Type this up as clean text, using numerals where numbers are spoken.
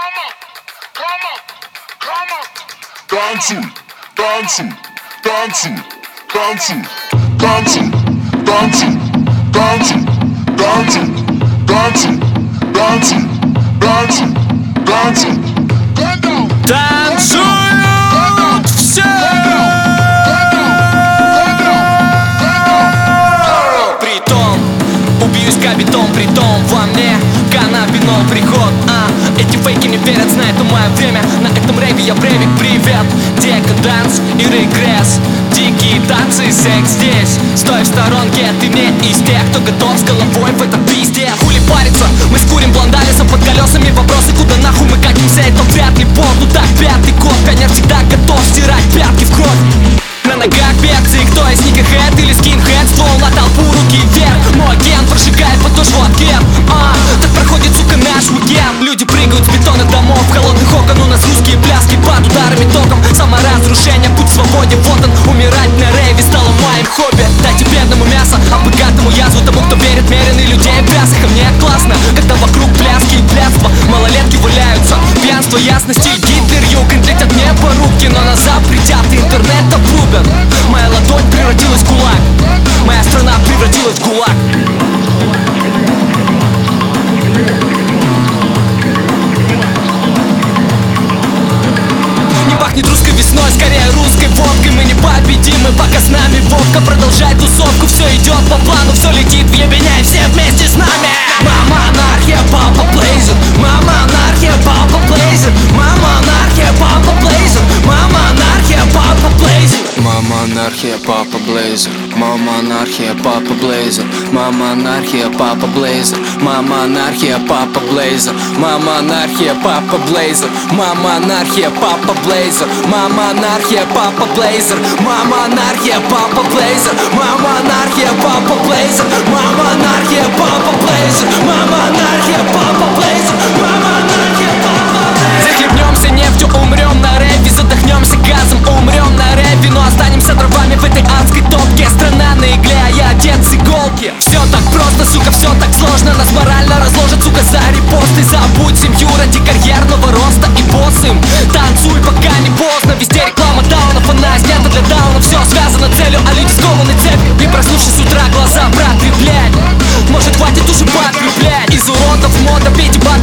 Танцуй, танцуй, танцуй, танцуй, танцуй, танцуй, танцуй, танцуй, танцуй, танцуй, танцуй, танцуй. Танцуют все! Притом, убьюсь кабитом, притом во мне каннабинол приход. Эти фейки не верят, знают, мое время. На этом рейве я брейвик, привет. Декаданс и регресс, дикие танцы, секс здесь. Стой в сторонке, ты не из тех, кто готов с головой в этот пиздец. Хули париться, мы скурим блондалисом под колесами. Вопросы, куда нахуй мы катимся, это вряд ли пол. Ну так, пятый год, пионер всегда готов стирать пятки в кровь. На ногах бегцы, кто из сникерхед или скинхед? Ствол на толпу, руки вверх. Мой агент прожигает подошву от ген. Так проходит, сука, наш уикенд. Люди прыгают с бетона домов, в холодных окон. У нас русские пляски под ударами током. Саморазрушение, путь к свободе, вот он. Умирать на рейве стало моим хобби. Дайте бедному мясо, а богатому язву. Тому, кто верит, меренный людей в плясах. А мне классно, когда вокруг пляски и блядства. Малолетки валяются, пьянство, ясности. Гитлер, югенд летят мне по руке, но нас запретят, интернет обрубят. Моя ладонь превратилась в кулак, моя страна превратилась в гулаг. Не пахнет русской весной, скорее русской водкой. Мы непобедимы, пока с нами Вовка. Продолжай тусовку, все идет по плану. Все летит в ебеня и все вместе с нами. Мама анархия, папа блейзер. Мама анархия, папа блейзер. Мама анархия, папа блейзер. Мама анархия, папа блейзер. Мама анархия, папа блейзер. Мама анархия, папа блейзер. Мама анархия, папа блейзер. Мама анархия, папа блейзер. Мама анархия, папа блейзер. Мама анархия, папа блейзер. Мама анархия, папа блейзер. Мама анархия, папа блейзер. Мама анархия, папа блейзер. Мама анархия, папа блейзер. Мама анархия, папа блейзер. Мама анархия, папа блейзер. Захлебнемся нефтью, умрем на рэпе. Задохнемся газом, умрем на рэпе. Но останемся дровами в этой адской топке. Страна на игле, а я отец иголки. Все так просто, сука, все так сложно. Нас морально разложат, сука, за репосты. Забудь семью ради карьерного роста и боссом. Танцуй, пока не поздно. Везде реклама даунов, она снята для даунов. Все связано целью, а люди скованы цепью. И проснувшись с утра, глаза протреплять. Может, хватит уже подкреплять. Из уродов мода пить и